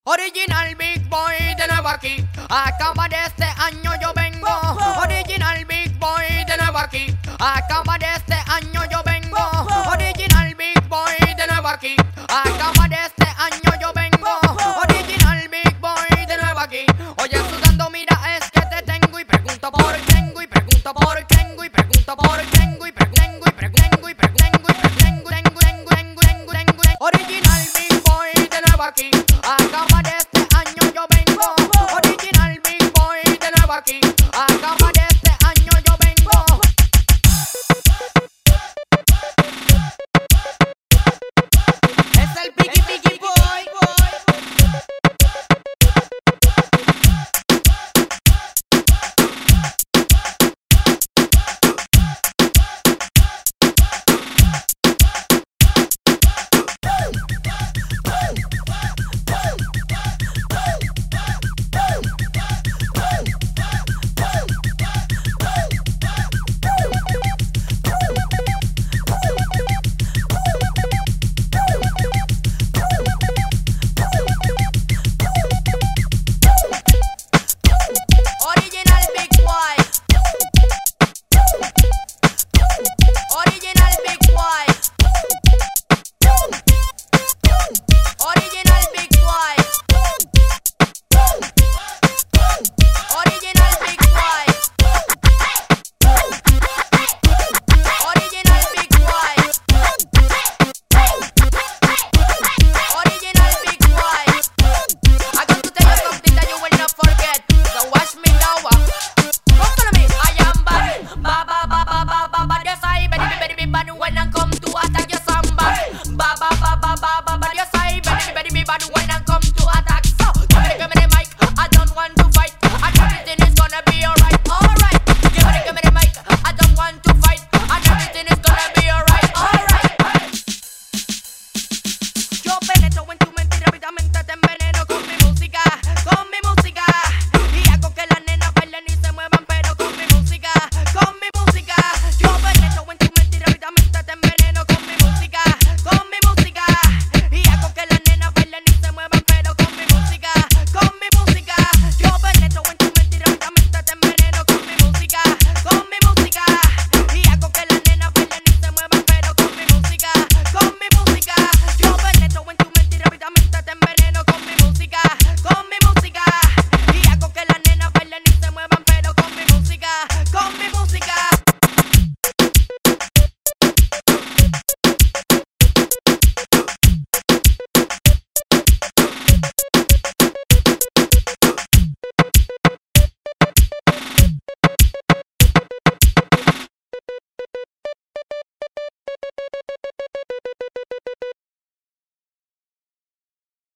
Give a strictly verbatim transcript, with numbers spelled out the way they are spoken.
Original Big Boy de nuevo aquí. Acaba de este año yo vengo. Original Big Boy de nuevo aquí. Acaba de este año yo vengo. Original Big Boy de nuevo aquí. Acaba de este año yo vengo. Original Big Boy de nuevo aquí. Oye, sudando, mira, es que te tengo y pregunto por tengo y pregunto por tengo y pregunto por tengo y pregunto y pregunto y pregunto y pregunto. Original Big Boy de nuevo aquí. Acaba